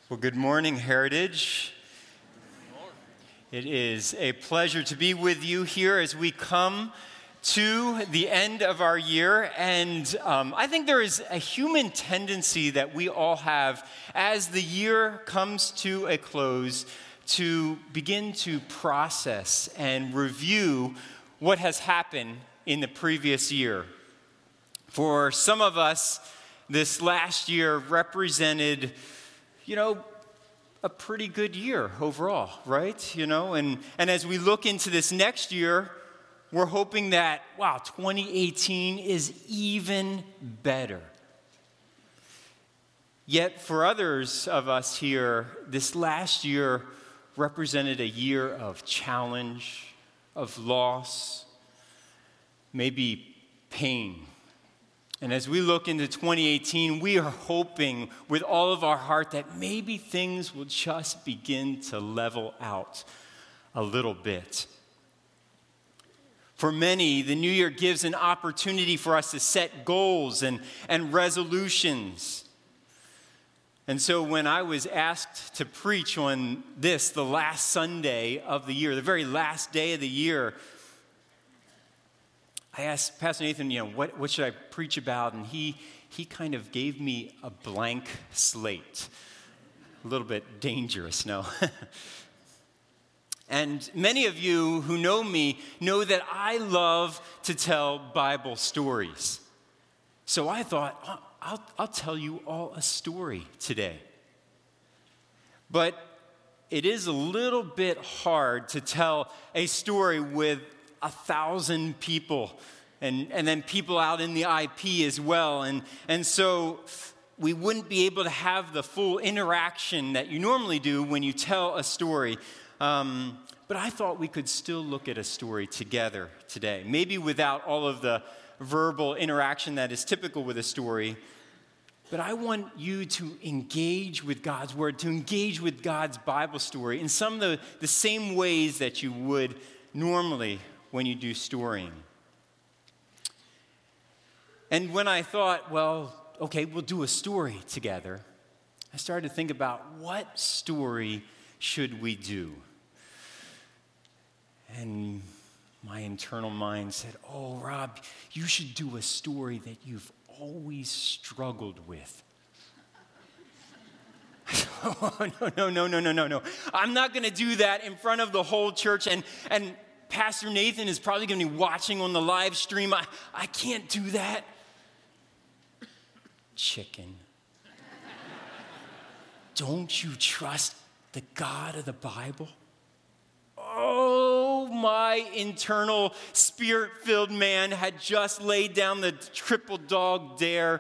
Well, good morning, Heritage. It is a pleasure to be with you here as we come to the end of our year. And I think there is a human tendency that we all have as the year comes to a close to begin to process and review what has happened in the previous year. For some of us, this last year represented a pretty good year overall, right? And as we look into this next year, we're hoping that, 2018 is even better. Yet for others of us here, this last year represented a year of challenge, of loss, maybe pain. And as we look into 2018, we are hoping with all of our heart that maybe things will just begin to level out a little bit. For many, the new year gives an opportunity for us to set goals and resolutions. And so when I was asked to preach on this, the last Sunday of the year, the very last day of the year, I asked Pastor Nathan, what should I preach about? And he kind of gave me a blank slate. A little bit dangerous, no? And many of you who know me know that I love to tell Bible stories. So I thought, I'll tell you all a story today. But it is a little bit hard to tell a story with 1,000 people and then people out in the IP as well. And so we wouldn't be able to have the full interaction that you normally do when you tell a story. But I thought we could still look at a story together today. Maybe without all of the verbal interaction that is typical with a story. But I want you to engage with God's Word, to engage with God's Bible story in some of the same ways that you would normally when you do storying. And when I thought, we'll do a story together, I started to think about what story should we do? And my internal mind said, Rob, you should do a story that you've always struggled with. No. I'm not going to do that in front of the whole church. And Pastor Nathan is probably going to be watching on the live stream. I can't do that. Chicken. Don't you trust the God of the Bible? Oh, my internal spirit-filled man had just laid down the triple dog dare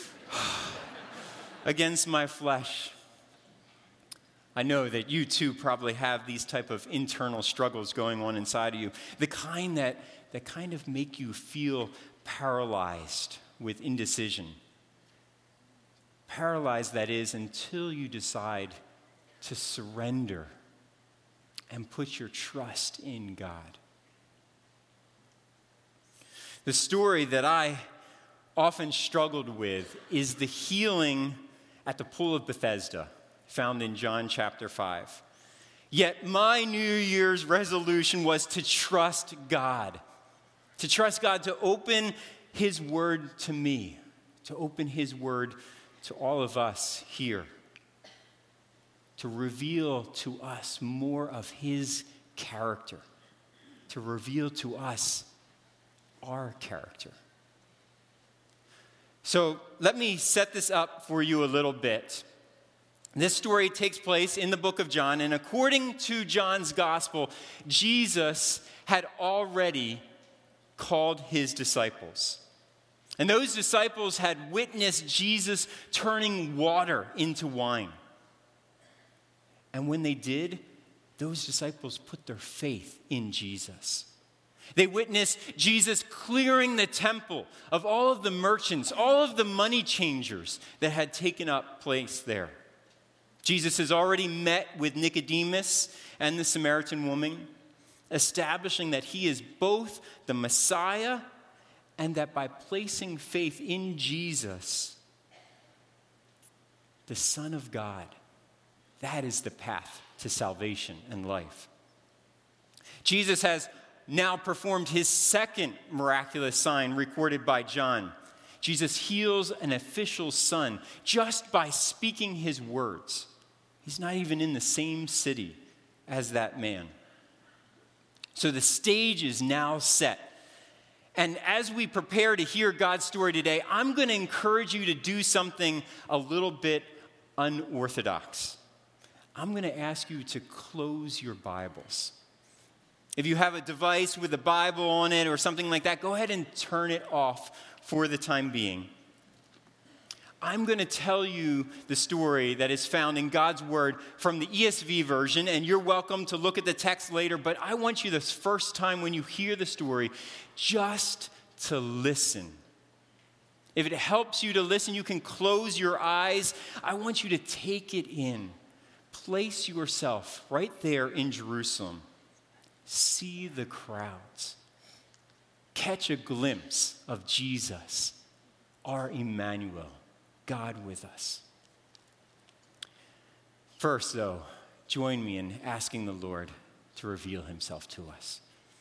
against my flesh. I know that you too probably have these type of internal struggles going on inside of you. The kind that kind of make you feel paralyzed with indecision. Paralyzed, that is, until you decide to surrender and put your trust in God. The story that I often struggled with is the healing at the Pool of Bethesda, found in John chapter 5. Yet my New Year's resolution was to trust God. To trust God to open His Word to me. To open His Word to all of us here. To reveal to us more of His character. To reveal to us our character. So let me set this up for you a little bit. This story takes place in the book of John, and according to John's gospel, Jesus had already called His disciples. And those disciples had witnessed Jesus turning water into wine. And when they did, those disciples put their faith in Jesus. They witnessed Jesus clearing the temple of all of the merchants, all of the money changers that had taken up place there. Jesus has already met with Nicodemus and the Samaritan woman, establishing that He is both the Messiah and that by placing faith in Jesus, the Son of God, That is the path to salvation and life. Jesus has now performed his second miraculous sign recorded by John. Jesus heals an official's son just by speaking his words. He's not even in the same city as that man. So the stage is now set. And as we prepare to hear God's story today, I'm going to encourage you to do something a little bit unorthodox. I'm going to ask you to close your Bibles. If you have a device with a Bible on it or something like that, go ahead and turn it off for the time being. I'm going to tell you the story that is found in God's Word from the ESV version, and you're welcome to look at the text later, but I want you this first time when you hear the story just to listen. If it helps you to listen, you can close your eyes. I want you to take it in. Place yourself right there in Jerusalem. See the crowds. Catch a glimpse of Jesus, our Emmanuel, God with us. First, though, join me in asking the Lord to reveal himself to us.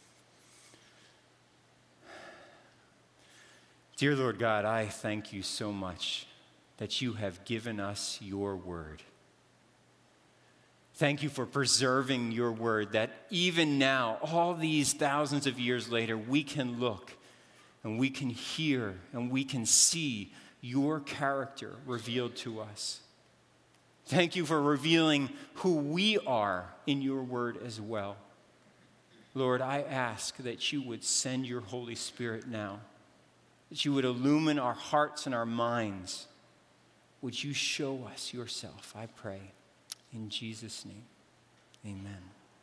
Dear Lord God, I thank you so much that you have given us your word. Thank you for preserving your word, that even now, all these thousands of years later, we can look and we can hear and we can see your character revealed to us. Thank you for revealing who we are in your word as well. Lord, I ask that you would send your Holy Spirit now, that you would illumine our hearts and our minds. Would you show us yourself, I pray. In Jesus' name, amen.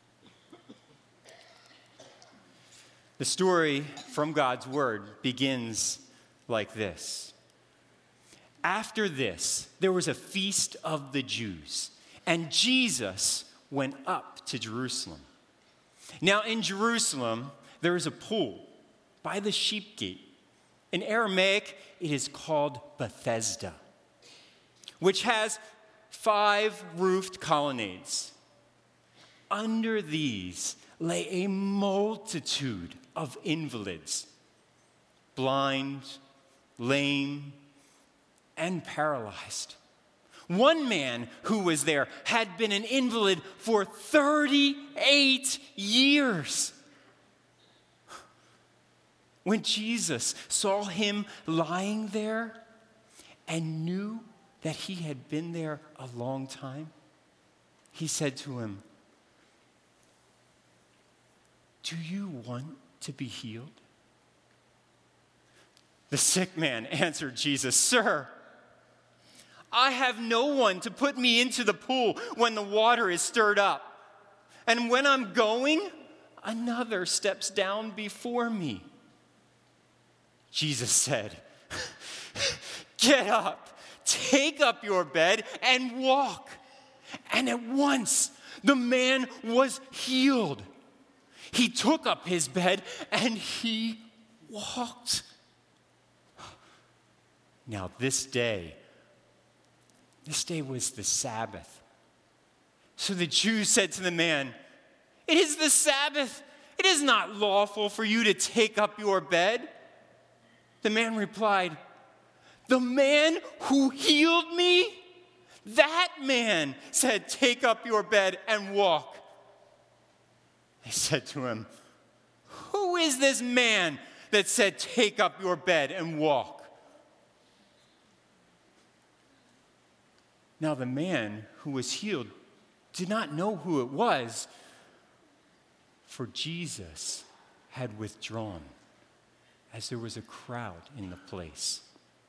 The story from God's word begins like this. After this, there was a feast of the Jews, and Jesus went up to Jerusalem. Now in Jerusalem, there is a pool by the sheep gate. In Aramaic, it is called Bethesda, which has 5 roofed colonnades. Under these lay a multitude of invalids, blind, lame, and paralyzed. One man who was there had been an invalid for 38 years. When Jesus saw him lying there and knew that he had been there a long time, he said to him, "Do you want to be healed?" The sick man answered Jesus, "Sir, I have no one to put me into the pool when the water is stirred up. And when I'm going, another steps down before me." Jesus said, "Get up. Take up your bed and walk." And at once the man was healed. He took up his bed and he walked. Now this day was the Sabbath. So the Jews said to the man, "It is the Sabbath. It is not lawful for you to take up your bed." The man replied, "The man who healed me, that man said, 'Take up your bed and walk.'" They said to him, "Who is this man that said, 'Take up your bed and walk'?" Now the man who was healed did not know who it was, for Jesus had withdrawn, as there was a crowd in the place.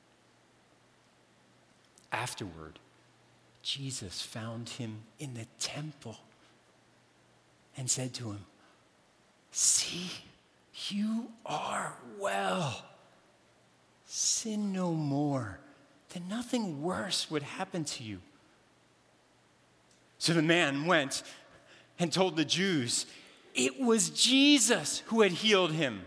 Afterward, Jesus found him in the temple and said to him, "See, you are well. Sin no more, that nothing worse would happen to you." So the man went and told the Jews it was Jesus who had healed him.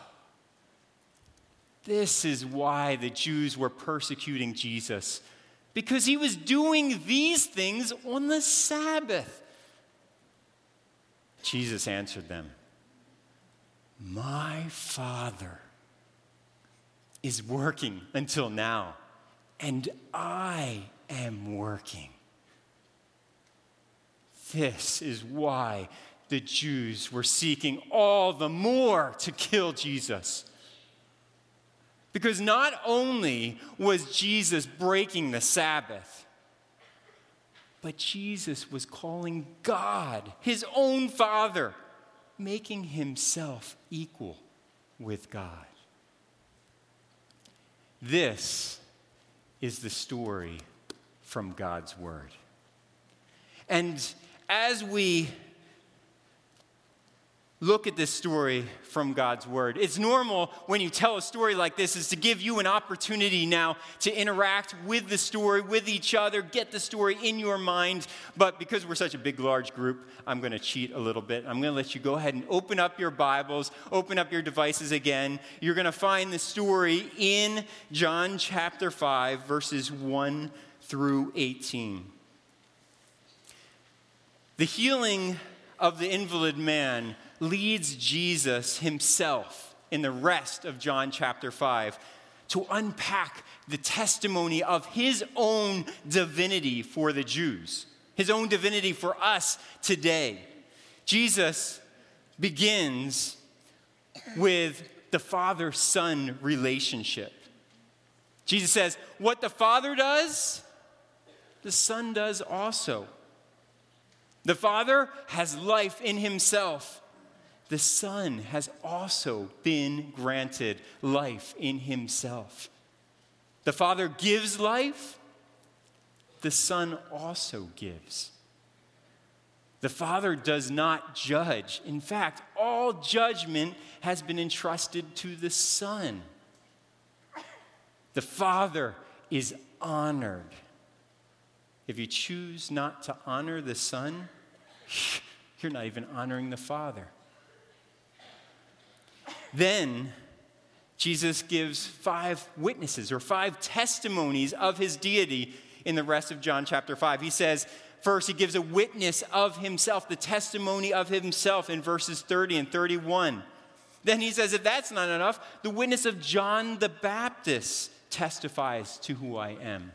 This is why the Jews were persecuting Jesus, because he was doing these things on the Sabbath. Jesus answered them, "My Father is working until now, and I am working." This is why the Jews were seeking all the more to kill Jesus. Because not only was Jesus breaking the Sabbath, but Jesus was calling God, his own Father, making himself equal with God. This is the story from God's Word. And as we look at this story from God's Word, it's normal when you tell a story like this is to give you an opportunity now to interact with the story, with each other, get the story in your mind. But because we're such a big, large group, I'm going to cheat a little bit. I'm going to let you go ahead and open up your Bibles, open up your devices again. You're going to find the story in John chapter 5, verses 1 through 18. The healing of the invalid man leads Jesus himself in the rest of John chapter 5 to unpack the testimony of his own divinity for the Jews, his own divinity for us today. Jesus begins with the father-son relationship. Jesus says, what the Father does, the Son does also. The Father has life in himself. The Son has also been granted life in himself. The Father gives life. The Son also gives. The Father does not judge. In fact, all judgment has been entrusted to the Son. The Father is honored. If you choose not to honor the Son, you're not even honoring the Father. Then Jesus gives 5 witnesses or 5 testimonies of his deity in the rest of John chapter 5. He says, first, he gives a witness of himself, the testimony of himself in verses 30 and 31. Then he says, if that's not enough, the witness of John the Baptist testifies to who I am.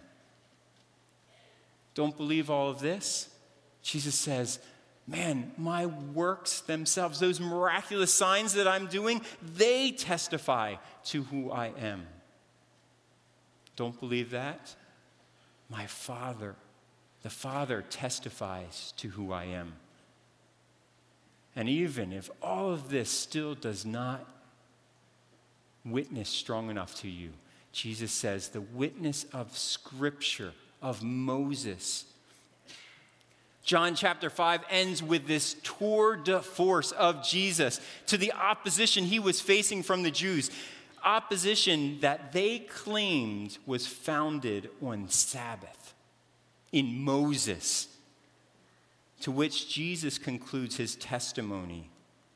Don't believe all of this? Jesus says, man, my works themselves, those miraculous signs that I'm doing, they testify to who I am. Don't believe that? My Father, the Father testifies to who I am. And even if all of this still does not witness strong enough to you, Jesus says the witness of Scripture, of Moses. John chapter 5 ends with this tour de force of Jesus to the opposition he was facing from the Jews. Opposition that they claimed was founded on Sabbath, in Moses, to which Jesus concludes his testimony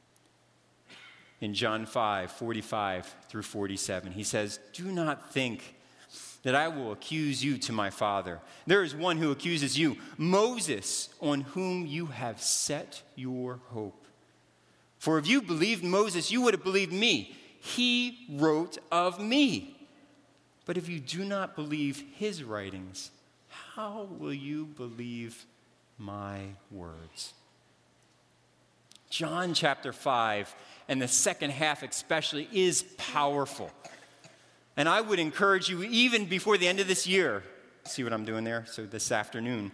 in John 5, 45 through 47. He says, do not think that I will accuse you to my Father. There is one who accuses you, Moses, on whom you have set your hope. For if you believed Moses, you would have believed me. He wrote of me. But if you do not believe his writings, how will you believe my words? John chapter 5, and the second half especially, is powerful. And I would encourage you, even before the end of this year, see what I'm doing there? So this afternoon,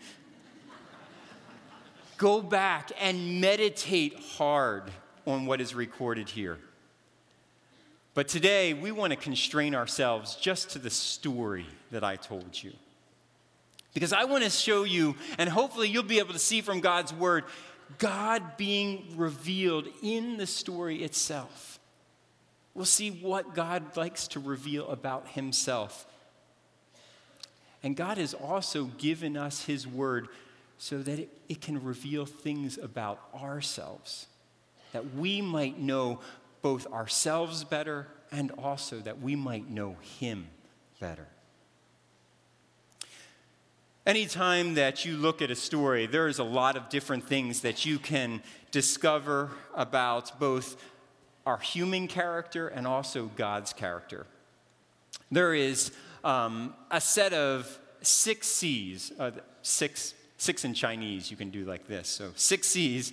go back and meditate hard on what is recorded here. But today, we want to constrain ourselves just to the story that I told you. Because I want to show you, and hopefully you'll be able to see from God's Word, God being revealed in the story itself. We'll see what God likes to reveal about himself. And God has also given us his word so that it can reveal things about ourselves, that we might know both ourselves better and also that we might know him better. Anytime that you look at a story, there's a lot of different things that you can discover about both our human character and also God's character. There is a set of 6 C's, six in Chinese, you can do like this. So 6 C's,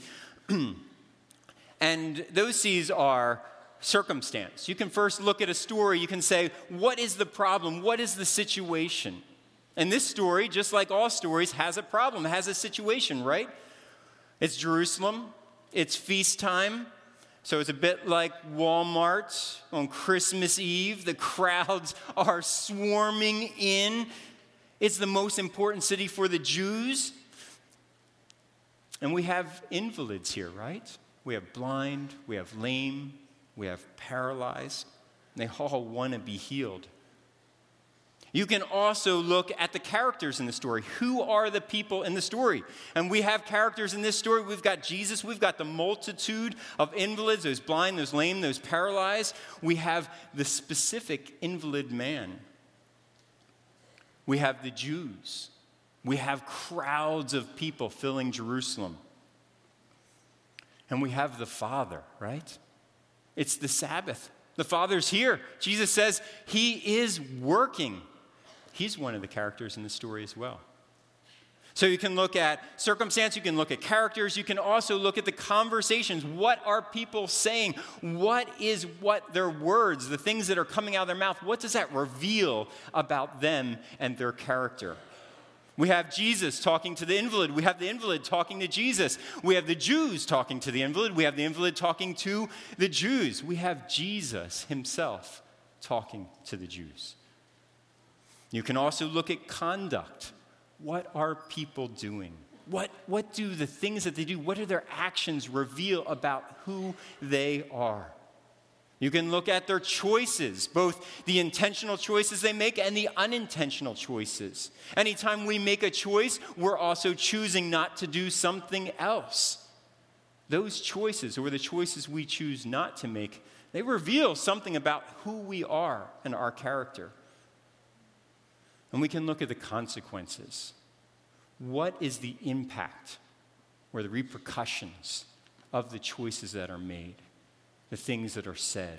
and those C's are circumstance. You can first look at a story, you can say, what is the problem? What is the situation? And this story, just like all stories, has a problem, has a situation, right? It's Jerusalem, it's feast time, so it's a bit like Walmart on Christmas Eve. The crowds are swarming in. It's the most important city for the Jews. And we have invalids here, right? We have blind, we have lame, we have paralyzed. They all want to be healed. You can also look at the characters in the story. Who are the people in the story? And we have characters in this story. We've got Jesus. We've got the multitude of invalids, those blind, those lame, those paralyzed. We have the specific invalid man. We have the Jews. We have crowds of people filling Jerusalem. And we have the Father, right? It's the Sabbath. The Father's here. Jesus says he is working. He's one of the characters in the story as well. So you can look at circumstance, you can look at characters, you can also look at the conversations. What are people saying? What their words, the things that are coming out of their mouth, what does that reveal about them and their character? We have Jesus talking to the invalid. We have the invalid talking to Jesus. We have the Jews talking to the invalid. We have the invalid talking to the Jews. We have Jesus himself talking to the Jews. You can also look at conduct. What are people doing? What do the things that they do, what do their actions reveal about who they are? You can look at their choices, both the intentional choices they make and the unintentional choices. Anytime we make a choice, we're also choosing not to do something else. Those choices, or the choices we choose not to make, they reveal something about who we are and our character. And we can look at the consequences. What is the impact or the repercussions of the choices that are made, the things that are said?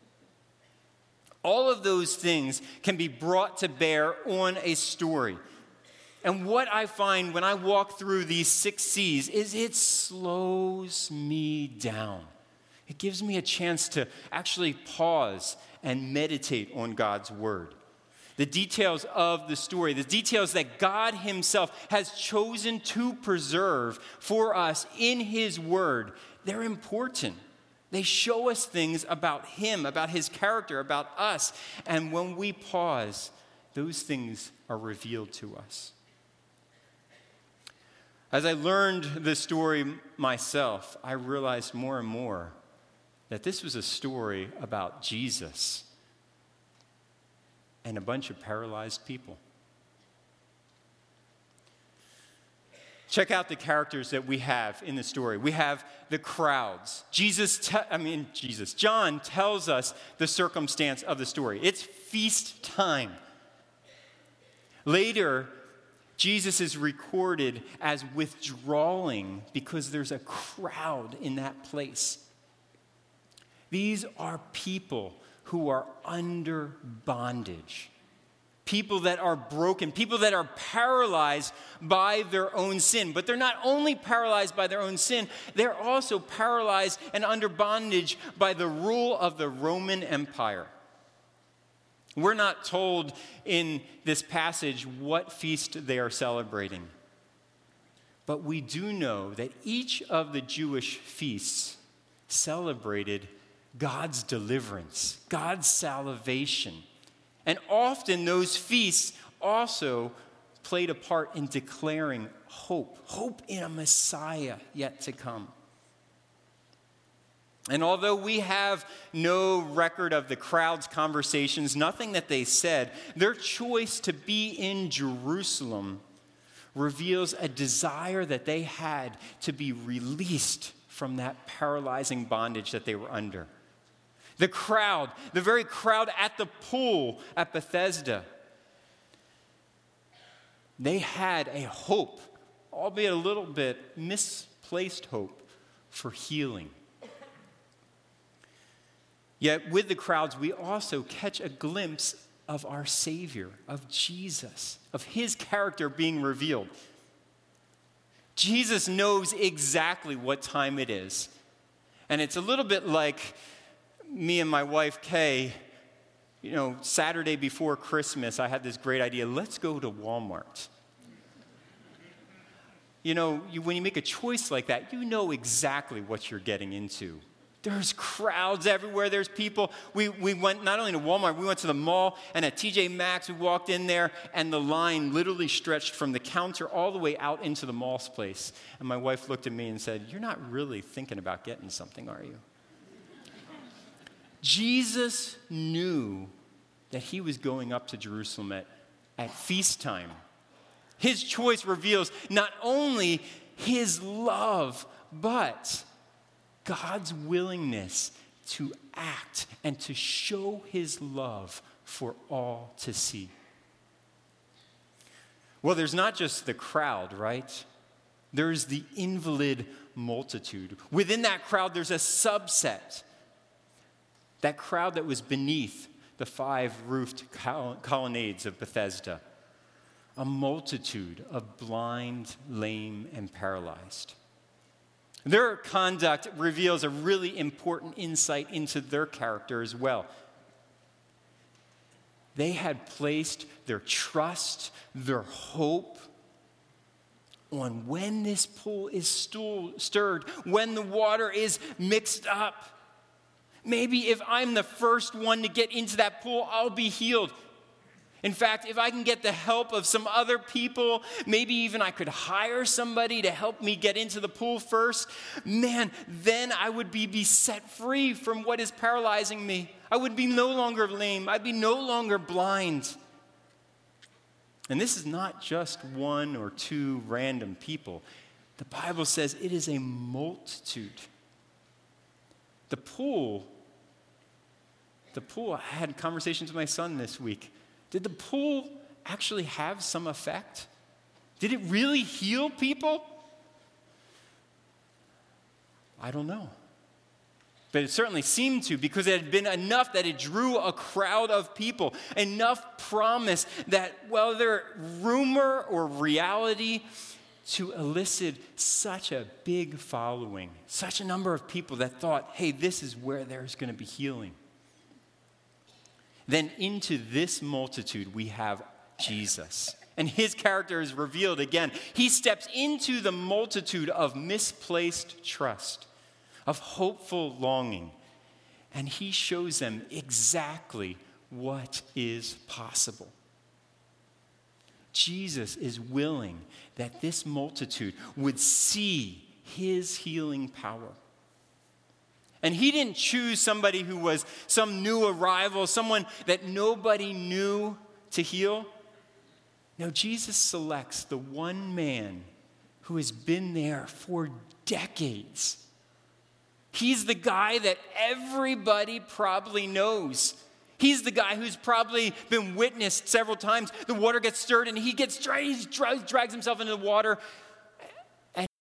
All of those things can be brought to bear on a story. And what I find when I walk through these 6 C's is it slows me down. It gives me a chance to actually pause and meditate on God's word. The details of the story, the details that God himself has chosen to preserve for us in his word, they're important. They show us things about him, about his character, about us. And when we pause, those things are revealed to us. As I learned this story myself, I realized more and more that this was a story about Jesus and a bunch of paralyzed people. Check out the characters that we have in the story. We have the crowds. John tells us the circumstance of the story. It's feast time. Later, Jesus is recorded as withdrawing because there's a crowd in that place. These are people who are under bondage. People that are broken, people that are paralyzed by their own sin. But they're not only paralyzed by their own sin, they're also paralyzed and under bondage by the rule of the Roman Empire. We're not told in this passage what feast they are celebrating. But we do know that each of the Jewish feasts celebrated God's deliverance, God's salvation. And often those feasts also played a part in declaring hope in a Messiah yet to come. And although we have no record of the crowd's conversations, nothing that they said, their choice to be in Jerusalem reveals a desire that they had to be released from that paralyzing bondage that they were under. The crowd, the very crowd at the pool at Bethesda, They had a hope, albeit a little bit misplaced hope, for healing. Yet with the crowds, we also catch a glimpse of our Savior, of Jesus, of his character being revealed. Jesus knows exactly what time it is. And it's a little bit like me and my wife, Kay. Saturday before Christmas, I had this great idea. Let's go to Walmart. When you make a choice like that, you know exactly what you're getting into. There's crowds everywhere. There's people. We went not only to Walmart, we went to the mall, and at TJ Maxx, we walked in there, and the line literally stretched from the counter all the way out into the mall's place. And my wife looked at me and said, "You're not really thinking about getting something, are you?" Jesus knew that he was going up to Jerusalem at feast time. His choice reveals not only his love, but God's willingness to act and to show his love for all to see. Well, there's not just the crowd, right? There's the invalid multitude. Within that crowd, there's a subset. That crowd that was beneath the 5-roofed colonnades of Bethesda. A multitude of blind, lame, and paralyzed. Their conduct reveals a really important insight into their character as well. They had placed their trust, their hope on when this pool is stirred, when the water is mixed up. Maybe if I'm the first one to get into that pool, I'll be healed. In fact, if I can get the help of some other people, maybe even I could hire somebody to help me get into the pool first, then I would be set free from what is paralyzing me. I would be no longer lame. I'd be no longer blind. And this is not just 1 or 2 random people. The Bible says it is a multitude. The pool, I had conversations with my son this week. Did the pool actually have some effect? Did it really heal people? I don't know. But it certainly seemed to, because it had been enough that it drew a crowd of people, enough promise that, whether rumor or reality, to elicit such a big following, such a number of people that thought, hey, this is where there's going to be healing. Then into this multitude, we have Jesus. And his character is revealed again. He steps into the multitude of misplaced trust, of hopeful longing, and he shows them exactly what is possible. Jesus is willing that this multitude would see his healing power. And he didn't choose somebody who was some new arrival, someone that nobody knew to heal. No, Jesus selects the one man who has been there for decades. He's the guy that everybody probably knows. He's the guy who's probably been witnessed several times. The water gets stirred and he drags himself into the water.